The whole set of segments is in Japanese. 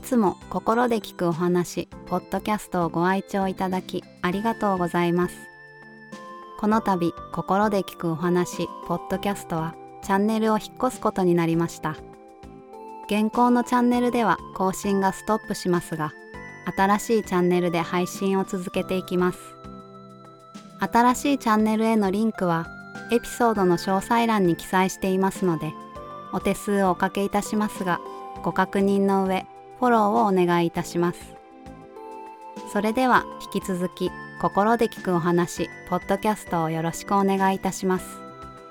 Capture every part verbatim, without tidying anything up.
つも心で聞くお話、ポッドキャストをご愛聴いただきありがとうございます。この度、心で聞くお話、ポッドキャストはチャンネルを引っ越すことになりました。現行のチャンネルでは更新がストップしますが、新しいチャンネルで配信を続けていきます。新しいチャンネルへのリンクはエピソードの詳細欄に記載していますので、お手数をおかけいたしますが、ご確認の上、フォローをお願いいたします。それでは引き続き、心で聞くお話、ポッドキャストをよろしくお願いいたします。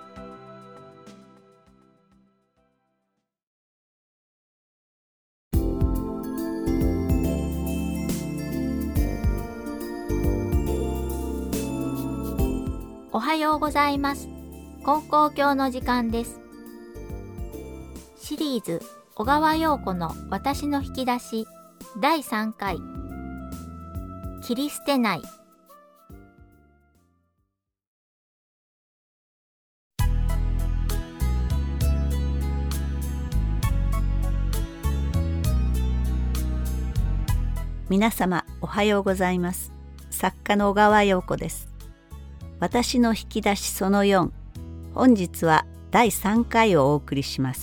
おはようございます。金光教の時間です。シリーズ小川陽子の私の引き出しだいさんかい、切り捨てない。 皆様おはようございます。作家の小川陽子です。私の引き出しそのよん、本日はだいさんかいをお送りします。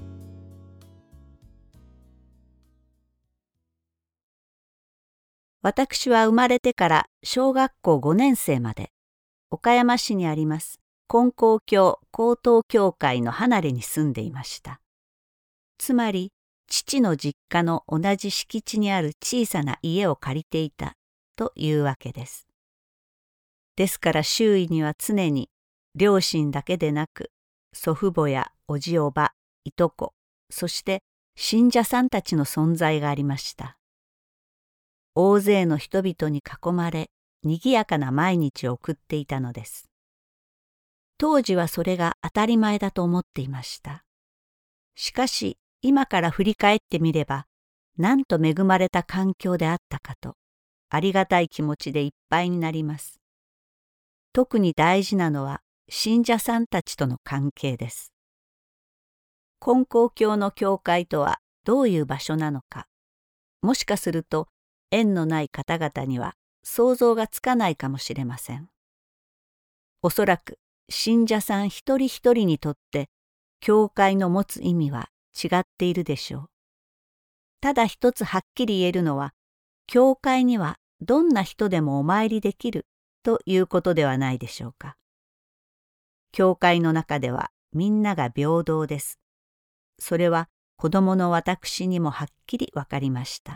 私は生まれてから小学校ごねんせいまで岡山市にあります金光教高等教会の離れに住んでいました。つまり父の実家の同じ敷地にある小さな家を借りていたというわけです。ですから周囲には常に両親だけでなく祖父母やおじおば、いとこ、そして信者さんたちの存在がありました。大勢の人々に囲まれ、にぎやかな毎日を送っていたのです。当時はそれが当たり前だと思っていました。しかし今から振り返ってみれば、なんと恵まれた環境であったかと、ありがたい気持ちでいっぱいになります。特に大事なのは信者さんたちとの関係です。金光教の教会とはどういう場所なのか、もしかすると縁のない方々には想像がつかないかもしれません。おそらく信者さん一人一人にとって教会の持つ意味は違っているでしょう。ただ一つはっきり言えるのは、教会にはどんな人でもお参りできるということではないでしょうか。教会の中ではみんなが平等です。それは子供の私にもはっきりわかりました。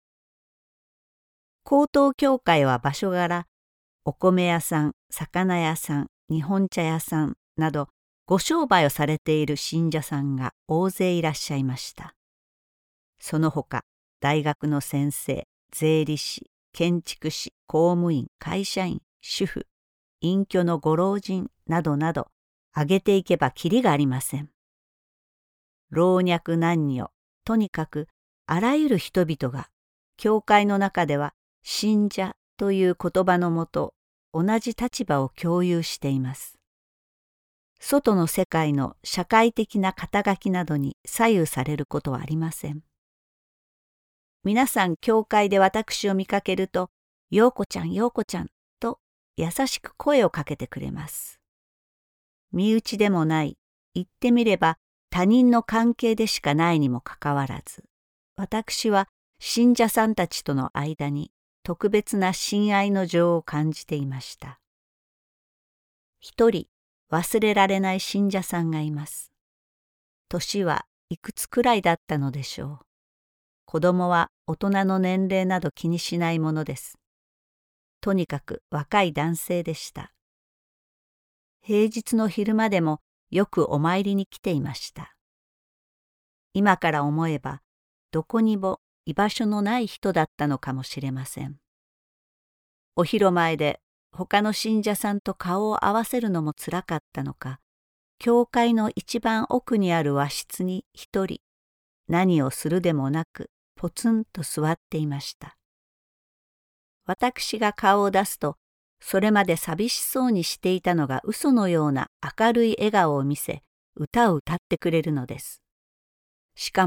高等教会は場所柄、お米屋さん、魚屋さん、日本茶屋さんなどご商売をされている信者さんが大勢いらっしゃいました。その他、大学の先生、税理士、建築士、公務員、会社員、主婦、隠居のご老人などなど、挙げていけばきりがありません。老若男女、とにかくあらゆる人々が、教会の中では信者という言葉のもと、同じ立場を共有しています。外の世界の社会的な肩書きなどに左右されることはありません。皆さん教会で私を見かけると、陽子ちゃん、陽子ちゃんと優しく声をかけてくれます。身内でもない、言ってみれば他人の関係でしかないにもかかわらず、私は信者さんたちとの間に特別な親愛の情を感じていました。一人忘れられない信者さんがいます。年はいくつくらいだったのでしょう。子供は大人の年齢など気にしないものです。とにかく若い男性でした。平日の昼間でもよくお参りに来ていました。今から思えばどこにも居場所のない人だったのかもしれません。お広前で他の信者さんと顔を合わせるのもつらかったのか、教会の一番奥にある和室に一人、何をするでもなくポツンと座っていました。私が顔を出すと、それまで寂しそうにしていたのが嘘のような明るい笑顔を見せ、歌を歌ってくれるのです。しかも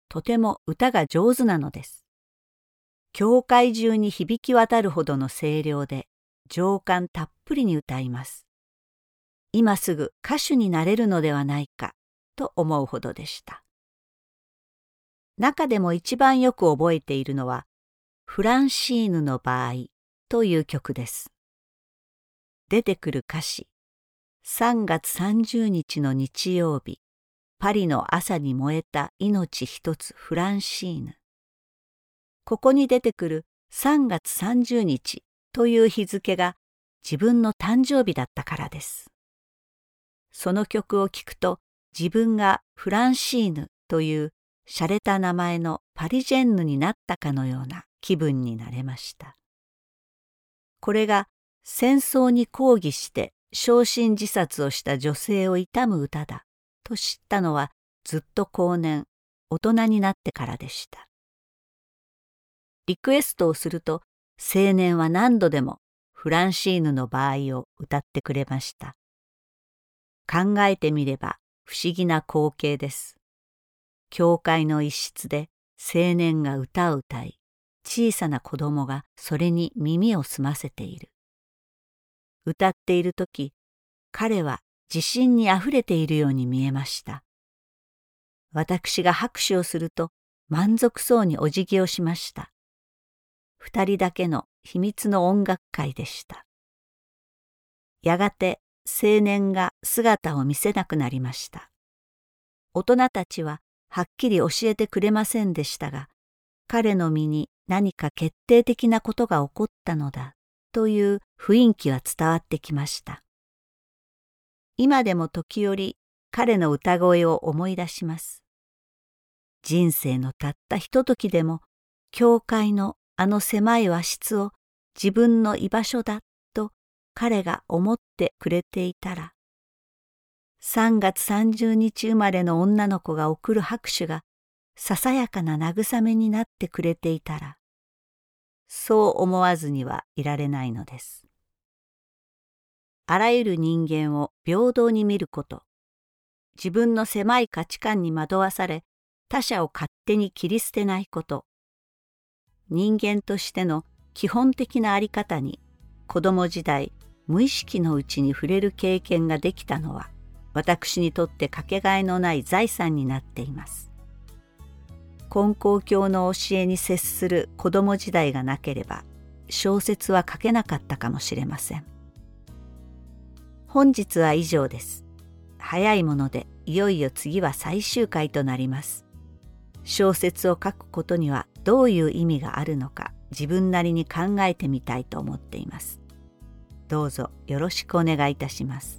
とても歌が上手なのです。教会中に響き渡るほどの声量で情感たっぷりに歌います。今すぐ歌手になれるのではないかと思うほどでした。中でも一番よく覚えているのはフランシーヌの場合という曲です。出てくる歌詞、さんがつさんじゅうにちの日曜日、パリの朝に燃えた命一つフランシーヌ。ここに出てくるさんがつさんじゅうにちという日付が自分の誕生日だったからです。その曲を聴くと自分がフランシーヌという洒落た名前のパリジェンヌになったかのような気分になれました。これが戦争に抗議して焼身自殺をした女性を悼む歌だと知ったのはずっと後年、大人になってからでした。リクエストをすると青年は何度でもフランシーヌの場合を歌ってくれました。考えてみれば不思議な光景です。教会の一室で青年が歌を歌い、小さな子供がそれに耳を澄ませている。歌っているとき、彼は自信にあふれているように見えました。私が拍手をすると満足そうにお辞儀をしました。二人だけの秘密の音楽会でした。やがて青年が姿を見せなくなりました。大人たちははっきり教えてくれませんでしたが、彼の身に何か決定的なことが起こったのだという雰囲気は伝わってきました。今でも時折彼の歌声を思い出します。人生のたったひとときでも教会のあの狭い和室を自分の居場所だと彼が思ってくれていたら、さんがつさんじゅうにち生まれの女の子が送る拍手がささやかな慰めになってくれていたら、そう思わずにはいられないのです。あらゆる人間を平等に見ること、自分の狭い価値観に惑わされ他者を勝手に切り捨てないこと、人間としての基本的なあり方に子供時代無意識のうちに触れる経験ができたのは、私にとってかけがえのない財産になっています。金光教の教えに接する子供時代がなければ小説は書けなかったかもしれません。本日は以上です。早いものでいよいよ次は最終回となります。小説を書くことにはどういう意味があるのか自分なりに考えてみたいと思っています。どうぞよろしくお願いいたします。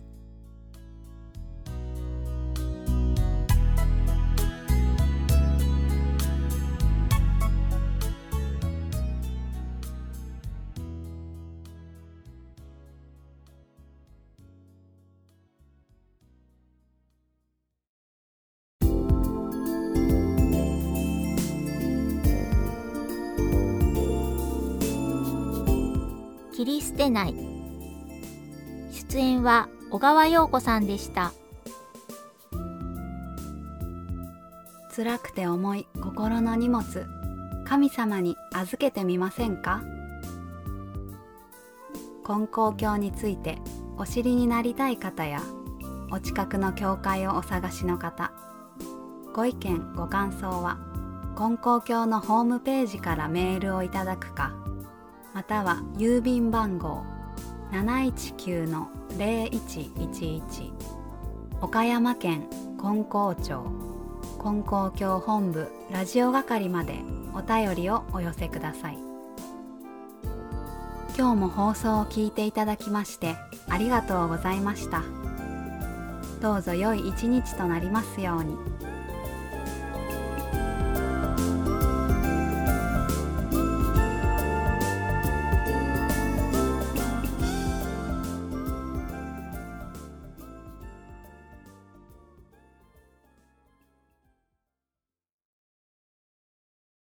切り捨てない。出演は小川陽子さんでした。 辛くて重い心の荷物、神様に預けてみませんか？金光教についてお知りになりたい方や、お近くの教会をお探しの方、ご意見ご感想は金光教のホームページからメールをいただくか、または郵便番号 なないちきゅうのぜろいちいちいち 岡山県金光町金光教本部ラジオ係までお便りをお寄せください。今日も放送を聞いていただきましてありがとうございました。どうぞ良い一日となりますように。